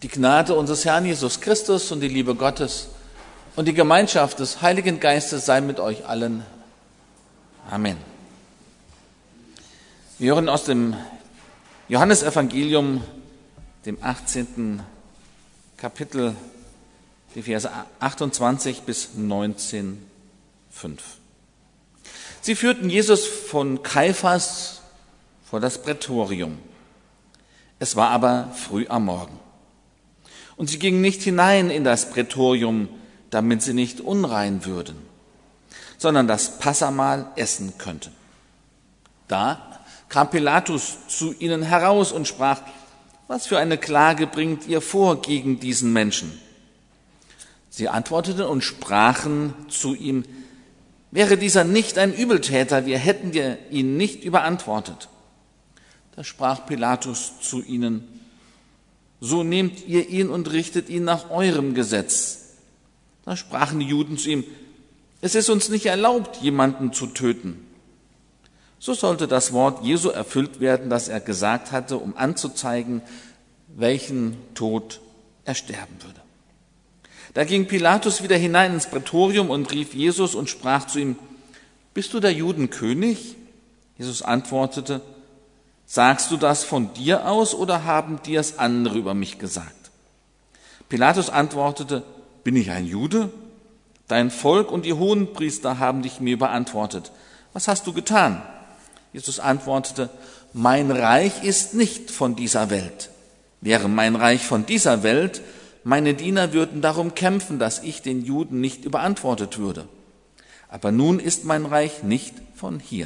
Die Gnade unseres Herrn Jesus Christus und die Liebe Gottes und die Gemeinschaft des Heiligen Geistes sei mit euch allen. Amen. Wir hören aus dem Johannesevangelium, dem 18. Kapitel, die Verse 28 bis 19,5. Sie führten Jesus von Kaiphas vor das Prätorium. Es war aber früh am Morgen. Und sie gingen nicht hinein in das Prätorium, damit sie nicht unrein würden, sondern das Passahmahl essen könnten. Da kam Pilatus zu ihnen heraus und sprach: Was für eine Klage bringt ihr vor gegen diesen Menschen? Sie antworteten und sprachen zu ihm: Wäre dieser nicht ein Übeltäter, wir hätten ihn nicht überantwortet. Da sprach Pilatus zu ihnen: So nehmt ihr ihn und richtet ihn nach eurem Gesetz. Da sprachen die Juden zu ihm: Es ist uns nicht erlaubt, jemanden zu töten. So sollte das Wort Jesu erfüllt werden, das er gesagt hatte, um anzuzeigen, welchen Tod er sterben würde. Da ging Pilatus wieder hinein ins Prätorium und rief Jesus und sprach zu ihm: Bist du der Juden König? Jesus antwortete: Sagst du das von dir aus oder haben dir's andere über mich gesagt? Pilatus antwortete: Bin ich ein Jude? Dein Volk und die Hohenpriester haben dich mir überantwortet. Was hast du getan? Jesus antwortete: Mein Reich ist nicht von dieser Welt. Wäre mein Reich von dieser Welt, meine Diener würden darum kämpfen, dass ich den Juden nicht überantwortet würde. Aber nun ist mein Reich nicht von hier.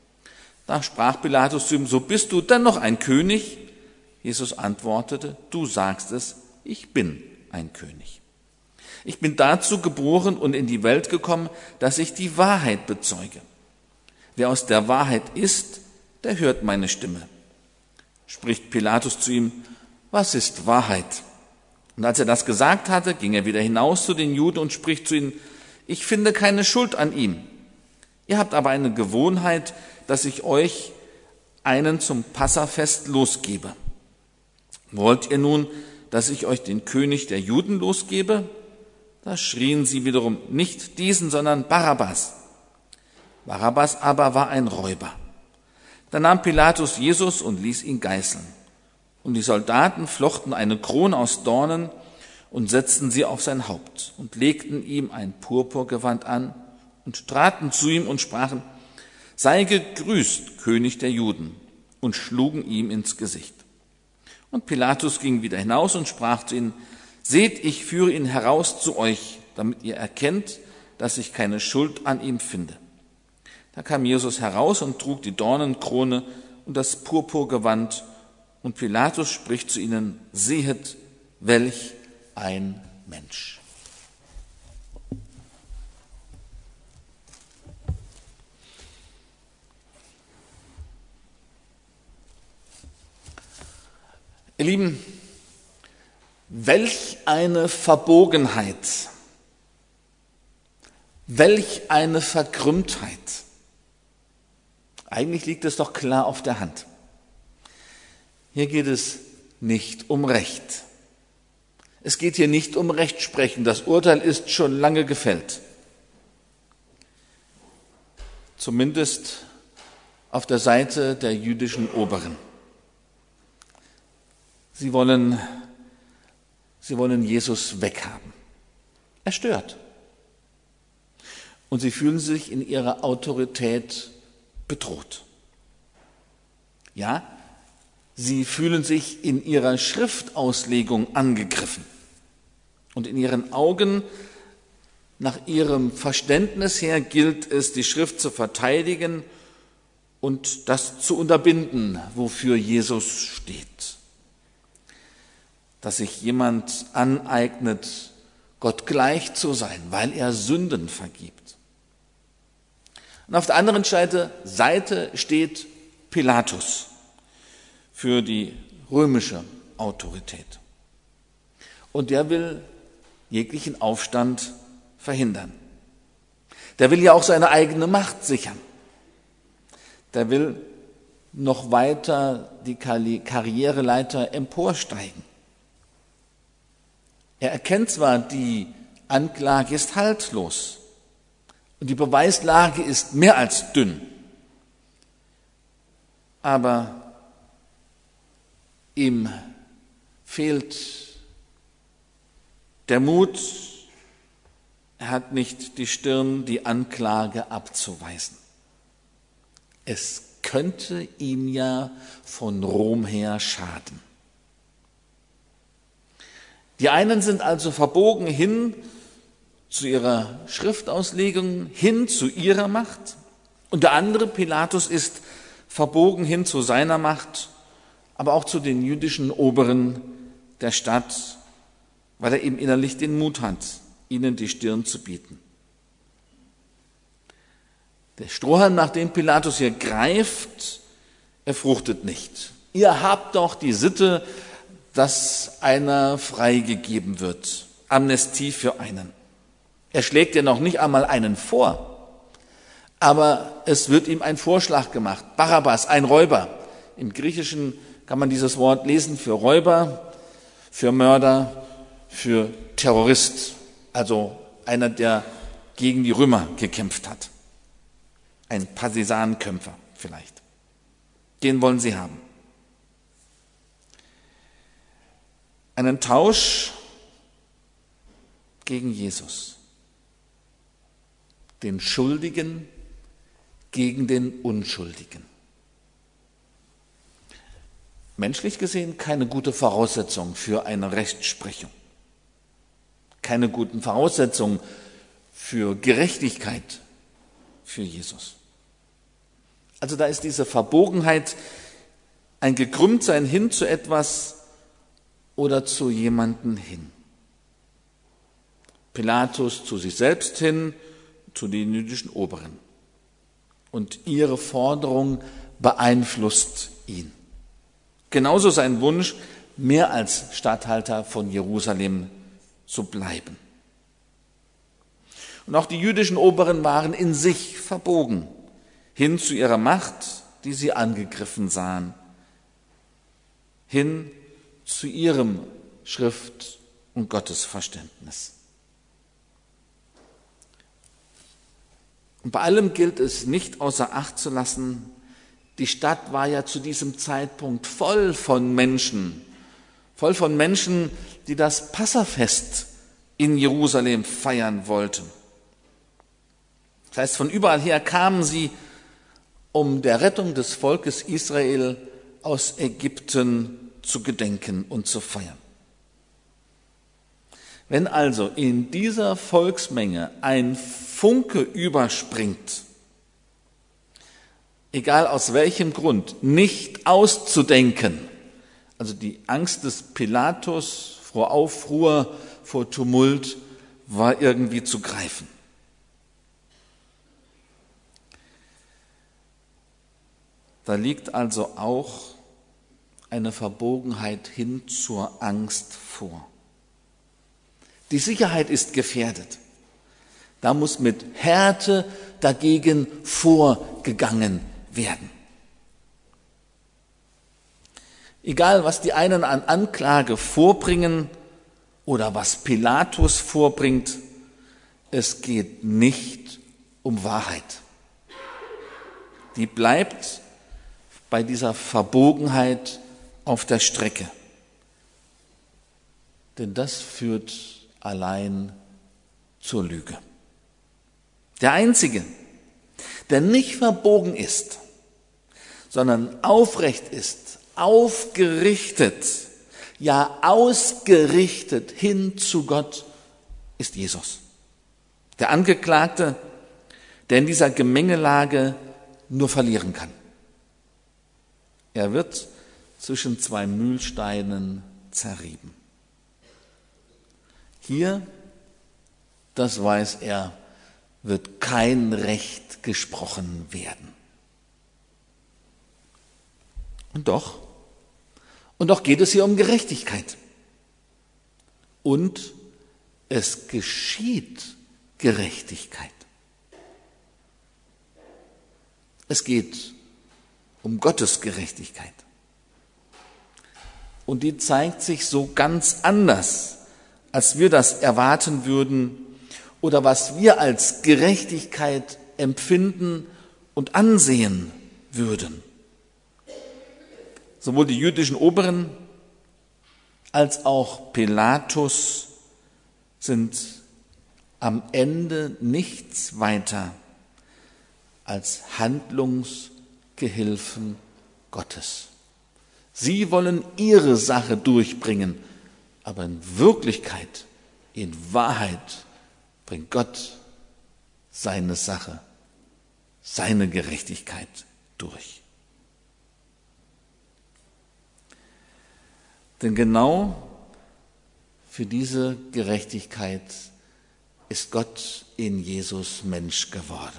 Da sprach Pilatus zu ihm: So bist du dennoch ein König? Jesus antwortete: Du sagst es, ich bin ein König. Ich bin dazu geboren und in die Welt gekommen, dass ich die Wahrheit bezeuge. Wer aus der Wahrheit ist, der hört meine Stimme. Spricht Pilatus zu ihm: Was ist Wahrheit? Und als er das gesagt hatte, ging er wieder hinaus zu den Juden und spricht zu ihnen: Ich finde keine Schuld an ihm. Ihr habt aber eine Gewohnheit, dass ich euch einen zum Passafest losgebe. Wollt ihr nun, dass ich euch den König der Juden losgebe? Da schrien sie wiederum: Nicht diesen, sondern Barabbas. Barabbas aber war ein Räuber. Da nahm Pilatus Jesus und ließ ihn geißeln. Und die Soldaten flochten eine Krone aus Dornen und setzten sie auf sein Haupt und legten ihm ein Purpurgewand an und traten zu ihm und sprachen: Sei gegrüßt, König der Juden, und schlugen ihm ins Gesicht. Und Pilatus ging wieder hinaus und sprach zu ihnen: Seht, ich führe ihn heraus zu euch, damit ihr erkennt, dass ich keine Schuld an ihm finde. Da kam Jesus heraus und trug die Dornenkrone und das Purpurgewand. Und Pilatus spricht zu ihnen: Sehet, welch ein Mensch. Ihr Lieben, welch eine Verbogenheit, welch eine Verkrümmtheit. Eigentlich liegt es doch klar auf der Hand. Hier geht es nicht um Recht. Es geht hier nicht um Rechtsprechen. Das Urteil ist schon lange gefällt. Zumindest auf der Seite der jüdischen Oberen. Sie wollen Jesus weghaben. Er stört. Und sie fühlen sich in ihrer Autorität bedroht. Ja, sie fühlen sich in ihrer Schriftauslegung angegriffen. Und in ihren Augen, nach ihrem Verständnis her, gilt es, die Schrift zu verteidigen und das zu unterbinden, wofür Jesus steht. Dass sich jemand aneignet, Gott gleich zu sein, weil er Sünden vergibt. Und auf der anderen Seite steht Pilatus für die römische Autorität. Und der will jeglichen Aufstand verhindern. Der will ja auch seine eigene Macht sichern. Der will noch weiter die Karriereleiter emporsteigen. Er erkennt zwar, die Anklage ist haltlos und die Beweislage ist mehr als dünn, aber ihm fehlt der Mut, er hat nicht die Stirn, die Anklage abzuweisen. Es könnte ihm ja von Rom her schaden. Die einen sind also verbogen hin zu ihrer Schriftauslegung, hin zu ihrer Macht, und der andere, Pilatus, ist verbogen hin zu seiner Macht, aber auch zu den jüdischen Oberen der Stadt, weil er eben innerlich den Mut hat, ihnen die Stirn zu bieten. Der Strohhalm, nach dem Pilatus hier greift, er fruchtet nicht. Ihr habt doch die Sitte, dass einer freigegeben wird. Amnestie für einen. Er schlägt ja noch nicht einmal einen vor, aber es wird ihm ein Vorschlag gemacht. Barabbas, ein Räuber. Im Griechischen kann man dieses Wort lesen für Räuber, für Mörder, für Terrorist. Also einer, der gegen die Römer gekämpft hat. Ein Partisanenkämpfer vielleicht. Den wollen sie haben. Einen Tausch gegen Jesus. Den Schuldigen gegen den Unschuldigen. Menschlich gesehen keine gute Voraussetzung für eine Rechtsprechung. Keine guten Voraussetzungen für Gerechtigkeit für Jesus. Also da ist diese Verbogenheit, ein Gekrümmtsein hin zu etwas oder zu jemanden hin. Pilatus zu sich selbst hin, zu den jüdischen Oberen. Und ihre Forderung beeinflusst ihn. Genauso sein Wunsch, mehr als Statthalter von Jerusalem zu bleiben. Und auch die jüdischen Oberen waren in sich verbogen, hin zu ihrer Macht, die sie angegriffen sahen, hin zu ihrem Schrift- und Gottesverständnis. Und bei allem gilt es nicht außer Acht zu lassen, die Stadt war ja zu diesem Zeitpunkt voll von Menschen, die das Passafest in Jerusalem feiern wollten. Das heißt, von überall her kamen sie, um der Rettung des Volkes Israel aus Ägypten zu gedenken und zu feiern. Wenn also in dieser Volksmenge ein Funke überspringt, egal aus welchem Grund, nicht auszudenken, also die Angst des Pilatus vor Aufruhr, vor Tumult war irgendwie zu greifen. Da liegt also auch eine Verbogenheit hin zur Angst vor. Die Sicherheit ist gefährdet. Da muss mit Härte dagegen vorgegangen werden. Egal, was die einen an Anklage vorbringen oder was Pilatus vorbringt, es geht nicht um Wahrheit. Die bleibt bei dieser Verbogenheit auf der Strecke. Denn das führt allein zur Lüge. Der Einzige, der nicht verbogen ist, sondern aufrecht ist, aufgerichtet, ja ausgerichtet hin zu Gott, ist Jesus. Der Angeklagte, der in dieser Gemengelage nur verlieren kann. Er wird zwischen zwei Mühlsteinen zerrieben. Hier, das weiß er, wird kein Recht gesprochen werden. Und doch geht es hier um Gerechtigkeit. Und es geschieht Gerechtigkeit. Es geht um Gottes Gerechtigkeit. Und die zeigt sich so ganz anders als wir das erwarten würden oder was wir als Gerechtigkeit empfinden und ansehen würden. Sowohl die jüdischen Oberen als auch Pilatus sind am Ende nichts weiter als Handlungsgehilfen Gottes. Sie wollen ihre Sache durchbringen, aber in Wirklichkeit, in Wahrheit bringt Gott seine Sache, seine Gerechtigkeit durch. Denn genau für diese Gerechtigkeit ist Gott in Jesus Mensch geworden.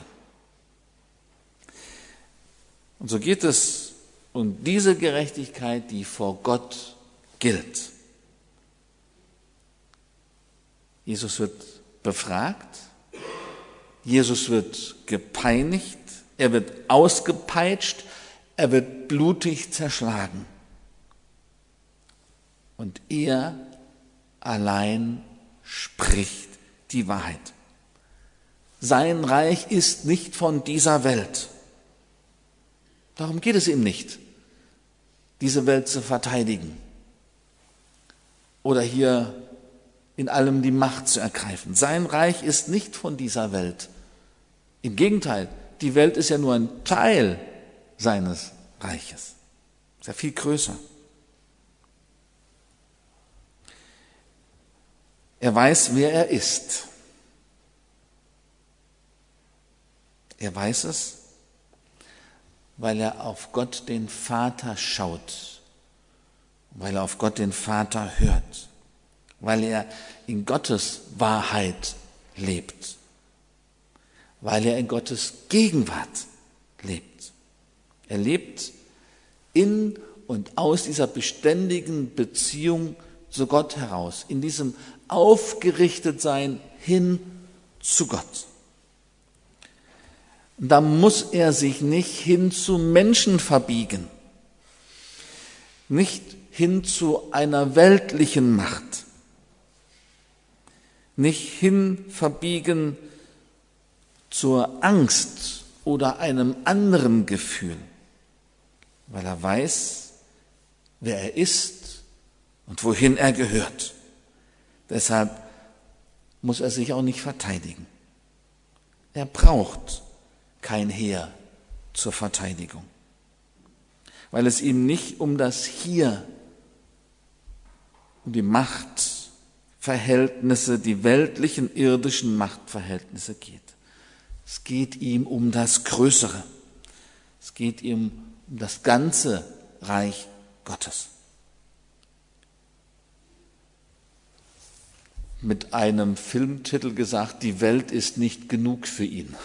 Und so geht es um diese Gerechtigkeit, die vor Gott gilt. Jesus wird befragt, Jesus wird gepeinigt, er wird ausgepeitscht, er wird blutig zerschlagen. Und er allein spricht die Wahrheit. Sein Reich ist nicht von dieser Welt. Darum geht es ihm nicht, diese Welt zu verteidigen oder hier in allem die Macht zu ergreifen. Sein Reich ist nicht von dieser Welt. Im Gegenteil, die Welt ist ja nur ein Teil seines Reiches. Ist ja viel größer. Er weiß, wer er ist. Er weiß es, weil er auf Gott den Vater schaut, weil er auf Gott den Vater hört, weil er in Gottes Wahrheit lebt, weil er in Gottes Gegenwart lebt. Er lebt in und aus dieser beständigen Beziehung zu Gott heraus, in diesem Aufgerichtetsein hin zu Gott. Da muss er sich nicht hin zu Menschen verbiegen, nicht hin zu einer weltlichen Macht, nicht hin verbiegen zur Angst oder einem anderen Gefühl, weil er weiß, wer er ist und wohin er gehört. Deshalb muss er sich auch nicht verteidigen. Er braucht kein Heer zur Verteidigung, weil es ihm nicht um das Hier, um die Machtverhältnisse, die weltlichen, irdischen Machtverhältnisse geht. Es geht ihm um das Größere. Es geht ihm um das ganze Reich Gottes. Mit einem Filmtitel gesagt, die Welt ist nicht genug für ihn.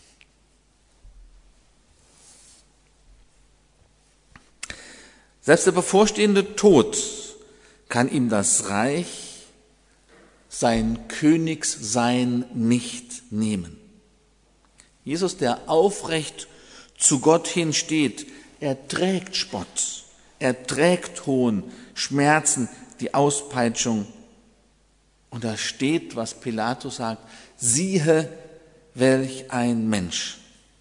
Selbst der bevorstehende Tod kann ihm das Reich, sein Königssein nicht nehmen. Jesus, der aufrecht zu Gott hinsteht, er trägt Spott, er trägt Hohn, Schmerzen, die Auspeitschung. Und da steht, was Pilatus sagt, siehe, welch ein Mensch.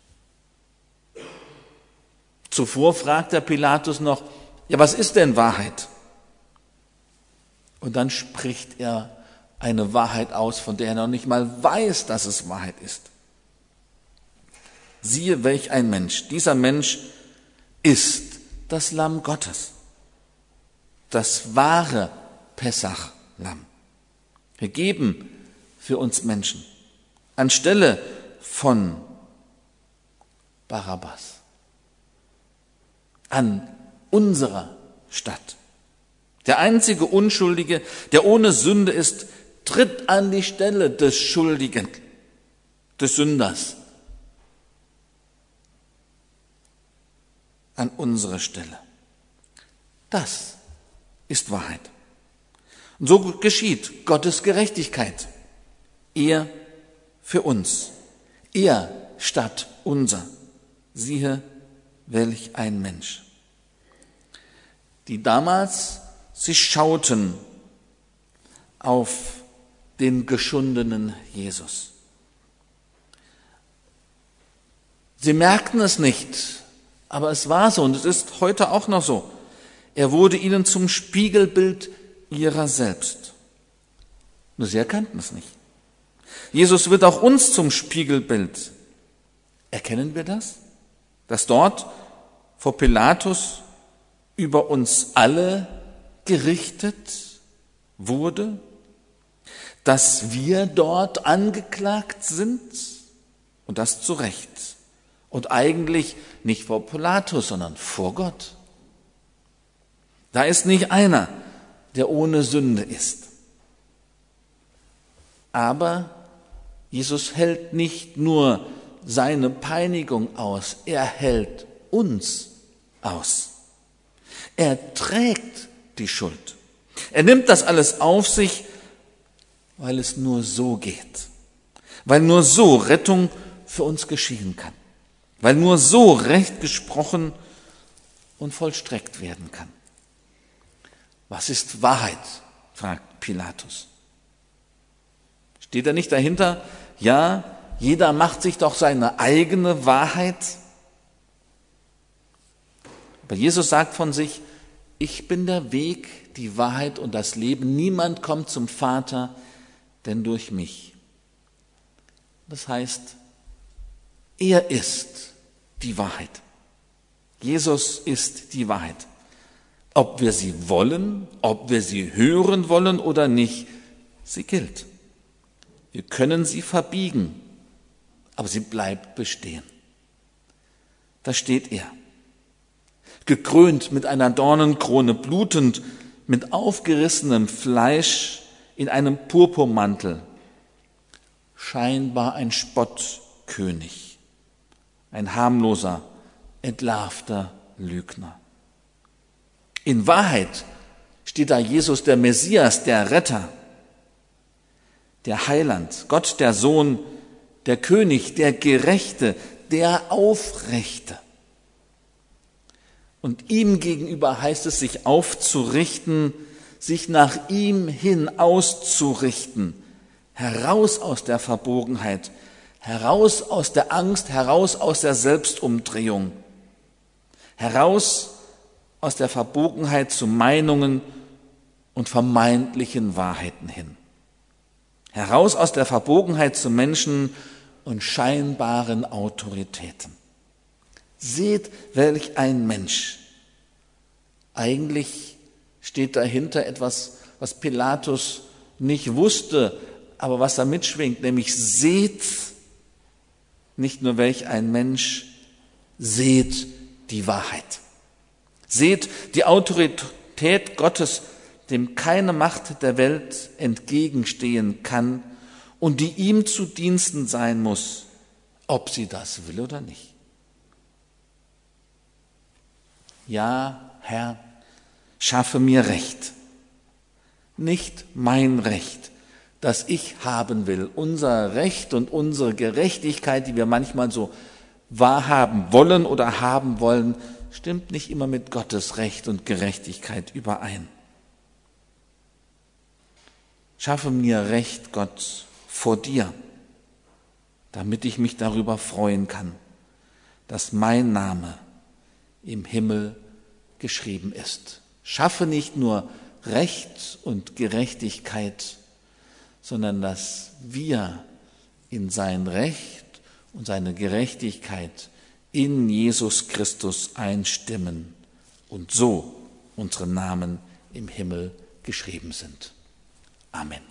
Zuvor fragt der Pilatus noch, ja, was ist denn Wahrheit? Und dann spricht er eine Wahrheit aus, von der er noch nicht mal weiß, dass es Wahrheit ist. Siehe, welch ein Mensch. Dieser Mensch ist das Lamm Gottes, das wahre Pessach-Lamm, gegeben für uns Menschen, anstelle von Barabbas, an unserer Stadt. Der einzige Unschuldige, der ohne Sünde ist, tritt an die Stelle des Schuldigen, des Sünders, an unsere Stelle. Das ist Wahrheit. Und so geschieht Gottes Gerechtigkeit. Er für uns, er statt unser. Siehe, welch ein Mensch. Die damals sich schauten auf den geschundenen Jesus. Sie merkten es nicht, aber es war so und es ist heute auch noch so. Er wurde ihnen zum Spiegelbild ihrer selbst. Nur sie erkannten es nicht. Jesus wird auch uns zum Spiegelbild. Erkennen wir das? Dass dort vor Pilatus über uns alle gerichtet wurde? Dass wir dort angeklagt sind? Und das zu Recht. Und eigentlich nicht vor Pilatus, sondern vor Gott. Da ist nicht einer, der ohne Sünde ist. Aber Jesus hält nicht nur seine Peinigung aus, er hält uns aus. Er trägt die Schuld. Er nimmt das alles auf sich, weil es nur so geht. Weil nur so Rettung für uns geschehen kann. Weil nur so Recht gesprochen und vollstreckt werden kann. Was ist Wahrheit? Fragt Pilatus. Steht er nicht dahinter? Ja, jeder macht sich doch seine eigene Wahrheit. Aber Jesus sagt von sich, ich bin der Weg, die Wahrheit und das Leben. Niemand kommt zum Vater, denn durch mich. Das heißt, er ist die Wahrheit. Jesus ist die Wahrheit. Ob wir sie wollen, ob wir sie hören wollen oder nicht, sie gilt. Wir können sie verbiegen, aber sie bleibt bestehen. Da steht er, gekrönt mit einer Dornenkrone, blutend, mit aufgerissenem Fleisch in einem Purpurmantel, scheinbar ein Spottkönig, ein harmloser, entlarvter Lügner. In Wahrheit steht da Jesus, der Messias, der Retter, der Heiland, Gott der Sohn, der König, der Gerechte, der Aufrechte. Und ihm gegenüber heißt es, sich aufzurichten, sich nach ihm hin auszurichten, heraus aus der Verbogenheit, heraus aus der Angst, heraus aus der Selbstumdrehung, heraus aus der Verbogenheit zu Meinungen und vermeintlichen Wahrheiten hin. Heraus aus der Verbogenheit zu Menschen und scheinbaren Autoritäten. Seht, welch ein Mensch. Eigentlich steht dahinter etwas, was Pilatus nicht wusste, aber was da mitschwingt, nämlich seht, nicht nur welch ein Mensch, seht die Wahrheit. Seht die Autorität Gottes, dem keine Macht der Welt entgegenstehen kann und die ihm zu Diensten sein muss, ob sie das will oder nicht. Ja, Herr, schaffe mir Recht, nicht mein Recht, das ich haben will. Unser Recht und unsere Gerechtigkeit, die wir manchmal so wahrhaben wollen oder haben wollen, stimmt nicht immer mit Gottes Recht und Gerechtigkeit überein. Schaffe mir Recht, Gott, vor dir, damit ich mich darüber freuen kann, dass mein Name im Himmel geschrieben ist. Schaffe nicht nur Recht und Gerechtigkeit, sondern dass wir in sein Recht und seine Gerechtigkeit in Jesus Christus einstimmen und so unsere Namen im Himmel geschrieben sind. Amen.